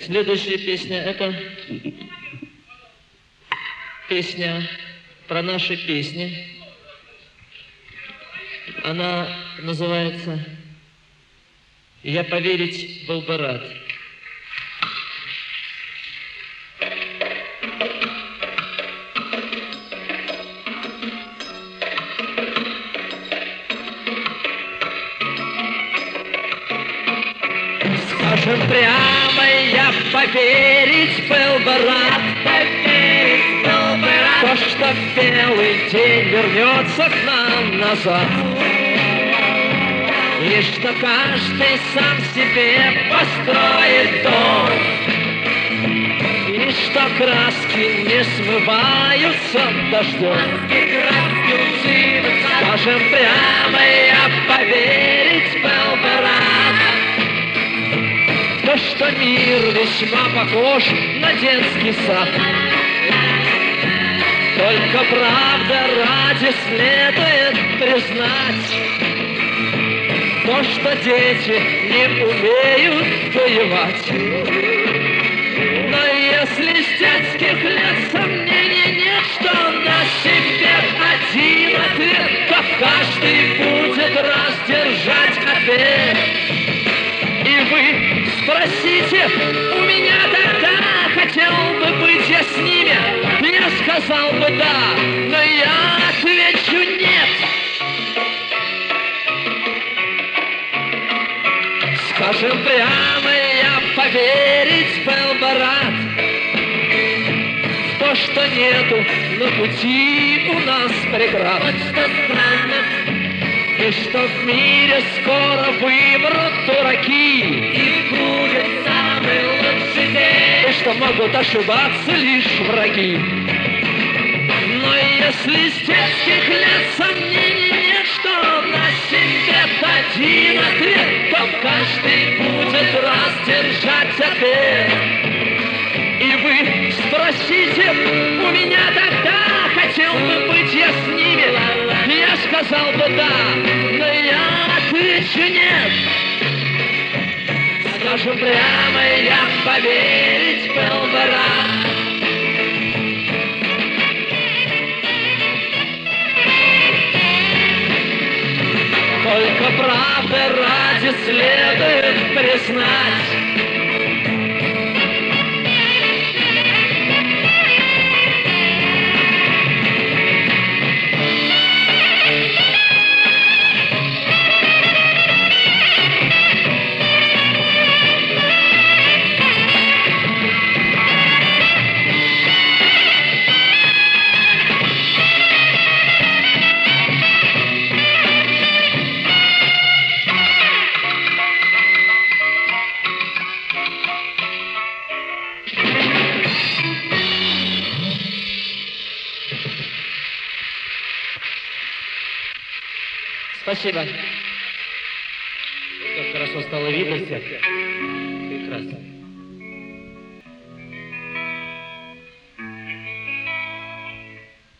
Следующая песня – это песня про наши песни. Она называется «Я поверить был бы рад». Скажем прямо, я поверить был бы рад, то, что белый день вернется к нам назад, и что каждый сам себе построит дом, и что краски не смываются дождем. Скажем прямо, я поверить был бы рад, то, что мир весьма похож на детский сад. Только правда ради следует признать то, что дети не умеют воевать. Но если с детских лет сомнений нет, что на себе один ответ, то каждый будет раздержать ответ. И вы спросите у меня тогда, хотел бы быть я с ними, я сказал бы да, но я отвечу нет. Скажем прямо, я поверить был бы рад в то, что нету на пути у нас преград. Вот что странно, и что в мире скоро вымрут дураки, и будет самый лучший день, и что могут ошибаться лишь враги. Но если с детских лет сомнений нет, что на себе один ответ, то каждый будет раздержать ответ. И вы спросите у меня тогда, хотел бы быть я с ними, я сказал бы да, но я отвечу нет. Скажем прямо, я поверить был бы рад. Только правда ради следует признать, спасибо. Как хорошо стало видно всех. Прекрасно.